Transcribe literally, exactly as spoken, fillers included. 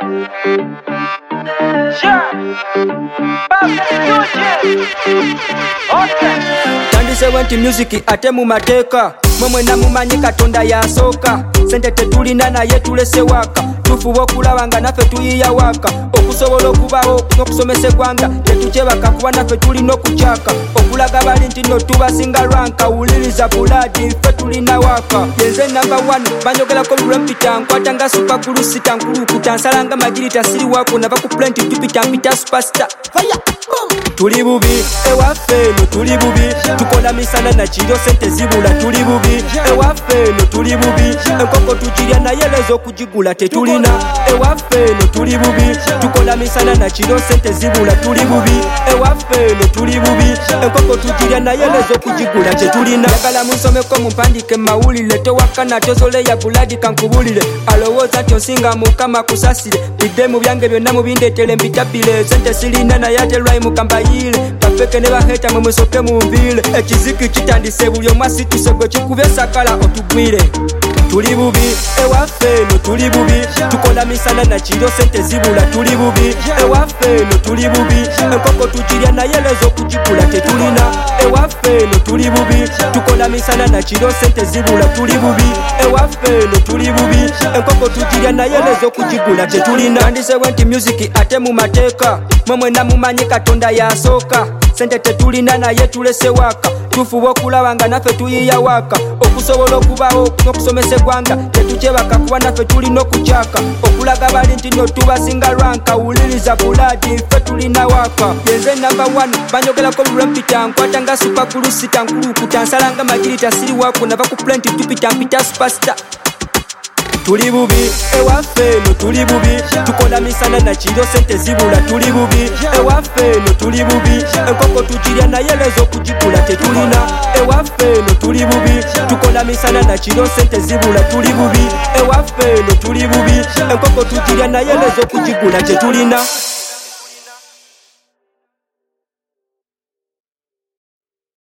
Tandise wenti music ate mu mateeka mwemwe namumanyi Katonda yansooka sente tetulina naye tulese waka tufuba okulaba nga naffe tuyiya waka okusobola okubawo n'okusomesebwanga tetukyebaka kuba naffe tulina okukyaka okulaga bali nti no tubasinga lwanka wuliriza buladi ffe tulina waka yenze namba one banyogerako lulwempita nkwata nga supakulusita nkulukuta nsalanga magirita siri wako nava ku plenti tupita mpita superstar fire tuli bubi ewaffe eno tuli bubi tukola misana na kiro sente zibula tuli bubi ewaffe eno tuli bubi enkoko tukirya naye lezo okugigula tetulina ewaffe eno tuli bubi tukola misana na kiro sente zibula tuli bubi ewaffe eno tuli bubi enkoko tukirya naye lezo okugigula tetulina yagala munsomeko mumpandike mawulire tewakana tozole ya buladi kankubulire alowooza nti onsinga mukama kusasire bidde mu byange byonna mubindeetere mbitabire sente sirina naye ate lwayi mukambayire kafeke ne baheta mwe musoke mumviire ekiziki kitandise buli omu asituse gwe kikubye sakala otugwire tuli bubi ewaffe eno tuli bubi tukola misana na kiro sente zibula tuli bubi ewaffe eno tuli bubi enkoko tukirya naye lezo okugigula tetulina ewaffe eno tuli bubi tukola misana na kiro sente zibula tuli bubi ewaffe eno tuli bubi enkoko tukirya naye lezo okugigula tetulina Tandise wenti music ate mu mateeka mwemwe namumanyi Katonda yansooka sente tetulina naye tulese waka tufuba okulaba nga naffe tuyiya waka okusobola okubawo n'okusomesebwanga tetukyebaka kuba naffe tulina okukyaka okulaga bali nti no tubasinga lwanka wuliriza buladi ffe tulina waka yenze namba one banyogerako lulwempita nkwata nga supakulusita nkulukuta nsalanga magirita siri wako nava ku plenti tupita mpita superstar tuli bubi ewaffe eno tuli bubi tukola misana na kiro sente zibula tuli bubi ewaffe eno tuli bubi enkoko tukirya naye lezo okugigula tetulina ewaffe eno tuli bubi tukola misana na kiro sente zibula tuli bubi ewaffe eno tuli bubi enkoko tukirya naye lezo okugigula tetulina